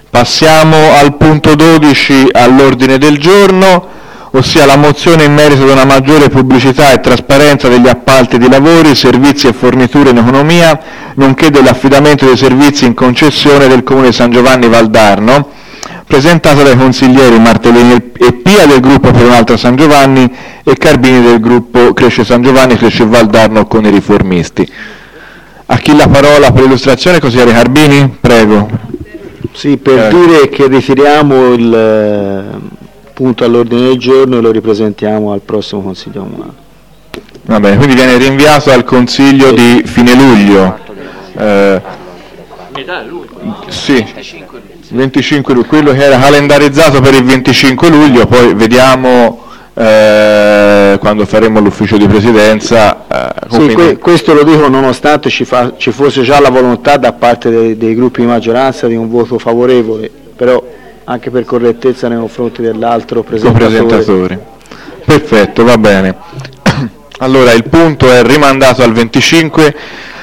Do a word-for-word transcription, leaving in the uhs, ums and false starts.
Passiamo al punto dodici all'ordine del giorno, ossia la mozione in merito ad una maggiore pubblicità e trasparenza degli appalti di lavori, servizi e forniture in economia, nonché dell'affidamento dei servizi in concessione del Comune di San Giovanni Valdarno, presentata dai consiglieri Martellini e Pia del gruppo Per Un'Altra San Giovanni e Carbini del gruppo Cresce San Giovanni, Cresce Valdarno con i riformisti. A chi la parola per l'illustrazione? Consigliere Carbini, prego. Sì, per eh. dire che ritiriamo il eh, punto all'ordine del giorno e lo ripresentiamo al prossimo Consiglio Comunale. Va bene, quindi viene rinviato al Consiglio sì. di fine luglio. Eh, Metà luglio? Sì, venticinque luglio, quello che era calendarizzato per il venticinque luglio, poi vediamo eh, quando faremo l'ufficio di presidenza. Eh, sì, que- questo lo dico nonostante ci, fa- ci fosse già la volontà da parte dei, dei gruppi di maggioranza di un voto favorevole, però anche per correttezza nei confronti dell'altro presentatore. presentatore. Perfetto, va bene. Allora il punto è rimandato al venticinque